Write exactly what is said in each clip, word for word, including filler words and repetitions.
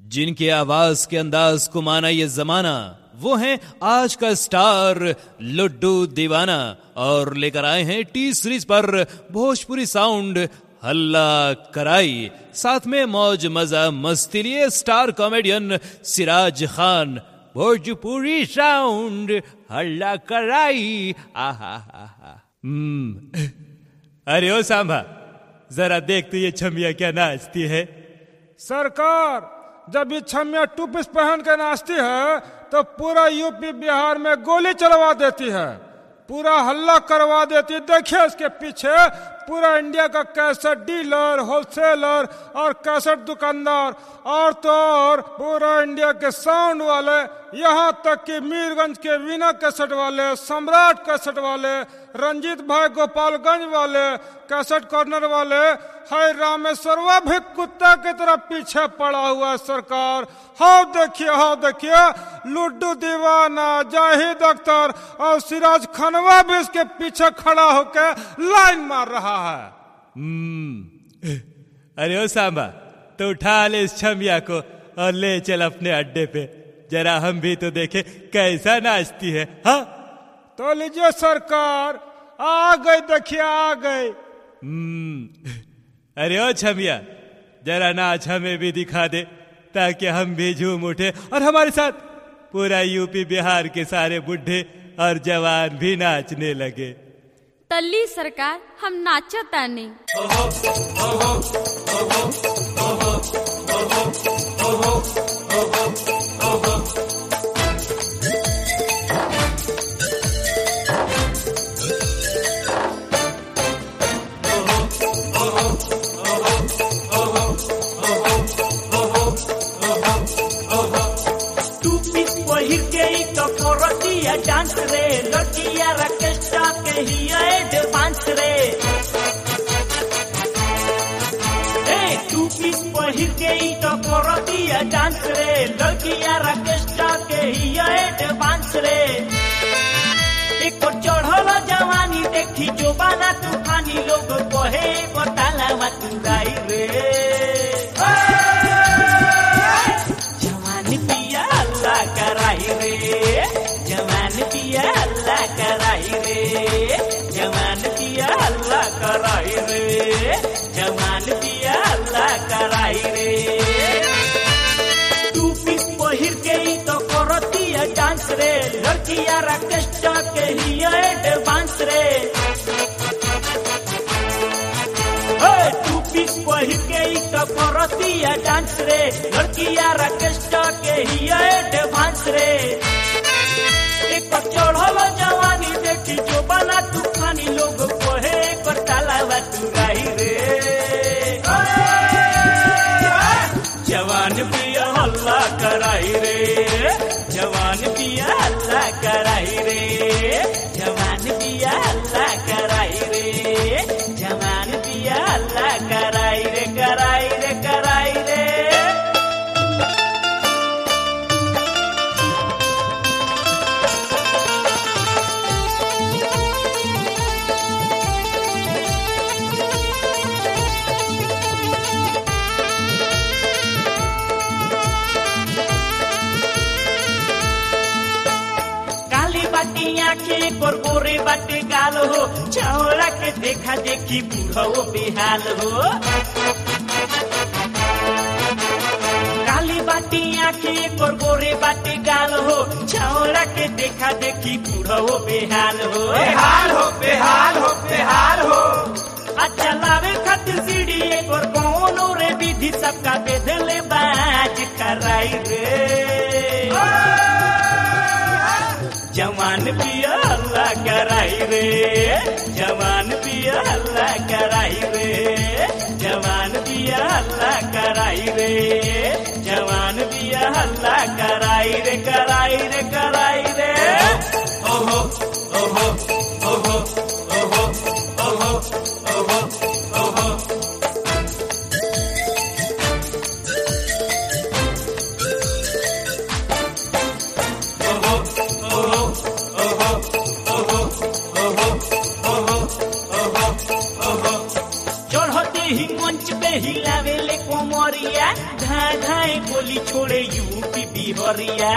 जिनके आवाज के अंदाज को माना ये जमाना, वो हैं आज का स्टार लड्डू दीवाना, और लेकर आए हैं टी सीरीज पर भोजपुरी साउंड हल्ला कराई। साथ में मौज मजा मस्ती लिए star comedian Siraj Khan. Bhojpuri sound हल्ला कराई। आहा हम्म अरे ओ सांभा, जरा देख तो ये छमिया क्या नाचती है। सरकार, जब ये छमिया टू पीस पहन के नाचती है तो पूरा यूपी बिहार में गोली चलवा देती है, पूरा हल्ला करवा देती है। देखिए इसके पीछे पूरा इंडिया का कैसेट डीलर, होलसेलर और कैसेट दुकानदार, और तो और पूरा इंडिया के साउंड वाले, यहाँ तक कि मीरगंज के वीना कैसेट वाले, सम्राट कैसेट वाले, रंजीत भाई गोपालगंज वाले, कैसेट कॉर्नर वाले, है रामेश्वरवा भी कुत्ता की तरह पीछे पड़ा हुआ है। सरकार, हाँ देखिए, हाँ देखिए, लड्डू दीवाना, जाहिद अख्तर और सिराज खानवा भी इसके पीछे खड़ा होकर लाइन मार रहा है। हम्म अरे ओ सांबा, तो उठा ले इस छमिया को और ले चल अपने अड्डे पे, जरा हम भी तो देखे कैसा नाचती है। हाँ तो लीजिए सरकार, आ गई, देखिए आ गई। हम्म अरे ओ छमिया, जरा नाच हमें भी दिखा दे ताकि हम भी झूम उठे, और हमारे साथ पूरा यूपी बिहार के सारे बुढ़े और जवान भी नाचने लगे। तल्ली सरकार, हम नाचता नहीं। डांस रे लड़किया रकेस्टा के ही एडवांस रे, ए टू पीस पहिर के ही तो करतिया डांस रे, लड़किया रकेस्टा के ही एडवांस रे। एक चढ़ल जवानी देखी जो बाना तूफानी, लोग कहे बताला मतुराई रे। जवानी पिया अल्लाह कराई रे, जवान पिया अल्लाह कराई रे, जवान पिया अल्लाह कराई रे, जवान पिया अल्लाह कराई रे। टू पीस पहिर के ही तो करतिया डांस रे, लड़किया रकेस्टा के ही एडवांस रे। टू पीस पहिर के ही तो करतिया डांस रे, लड़किया रकेस्टा के ही एडवांस रे। एक चढ़ल जवानी देखी जो बना तूफानी, लोग कहे कटाला तुराई रे। जवान पिया अल्लाह कराई रे, जवान पिया अल्लाह कराई रे, जवान पिया अल्लाह कराई रे, जवान पिया अल्लाह कराई रे, कराई रे, कराई रे। आँखें गोरे बाटे गाल हो, छौड़ा के देखा देखी बूढ़ो बेहाल हो। काली बाटी आँखें गोरे बाटे गाल हो, छौड़ा के देखा देखी बूढ़ो बेहाल हो। बेहाल हो, बेहाल हो, बेहाल हो। अच्छा लावे खातिर सीढ़ी एक और कोनो रे विधि सबका बेदले बाज कराई रे। जवान पिया अल्लाह कराई रे, जवान पिया अल्लाह कराई रे, जवान पिया अल्लाह कराई रे, जवान पिया अल्लाह कराई रे, कराई रे, कराई रे। ओहो ओहो ओहो ओहो ओहो ओहो ओहो। चढ़ते ही मंच पे हिलावेले कोमरिया, धाए धाए गोली छोड़े यूपी बिहारिया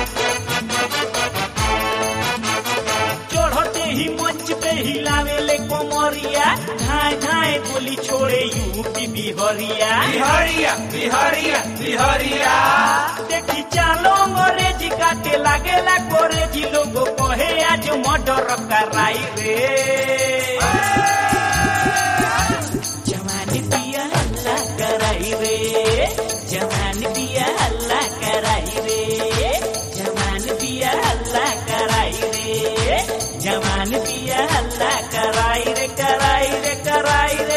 चढ़ते ही मंच पे हिलावेले कोमरिया धाए धाए गोली छोड़े यूपी बिहारिया बिहारिया बिहारिया बिहारिया देखी चालो अंग्रेजी काटे लागेला कोरेजी लोगो कहे आज मर्डर कराई रे जवान पिया हल्ला कराई रे जवान पिया हल्ला कराई रे जवान पिया हल्ला कराई रे जवान पिया हल्ला कराई रे कराई रे कराई रे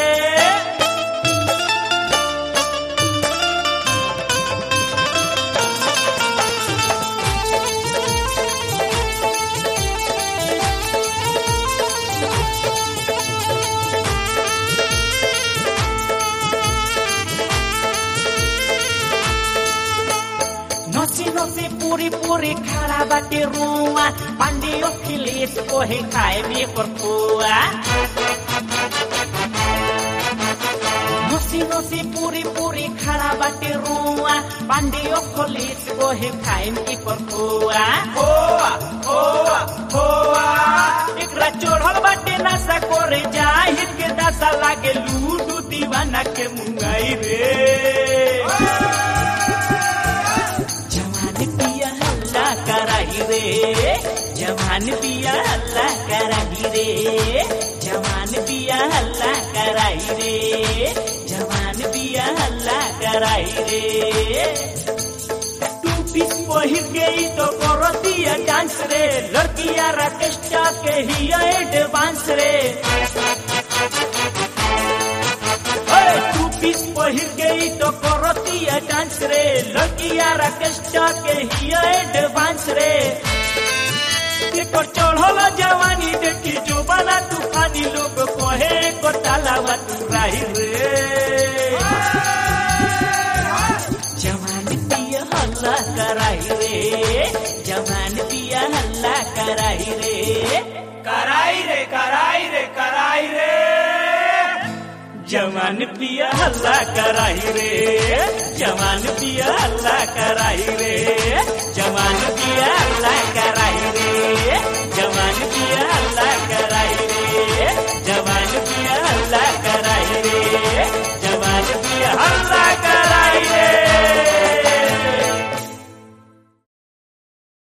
नसी नसी पूरी पूरी खड़ा बाटे रुआ पांडे अखिलेश कोहे खाए में परपुआ नसी नसी पूरी पूरी खड़ा बाटे रुआ पांडे अखिलेश कोहे खाए में परपुआ होआ होआ होआ एकरा चढ़ल बाटे नशा करे जाहिर के दशा लागे लूडू दीवाना के मुंगाई रे कराई रे जवान पिया हल्ला कराई रे जवान पिया हल्ला कराई रे जवान पिया हल्ला कराई रे टू पीस पहिर गई तो करतिया डांस रे लड़किया राकेस्टा के ही एडवांस रे टू पीस पहिर गई तो करतिया डांस रे लड़किया राकेस्टा के ही एडवांस रे एकर चढ़ल जवानी देखी जो बना तूफानी लोग कहे को तालावा तू राही रे जवान पिया हल्ला कराई रे जवान पिया हल्ला कराई रे कराई रे कराई रे कराई रे जवान पिया हल्ला कराई रे जवान पिया हल्ला कराई रे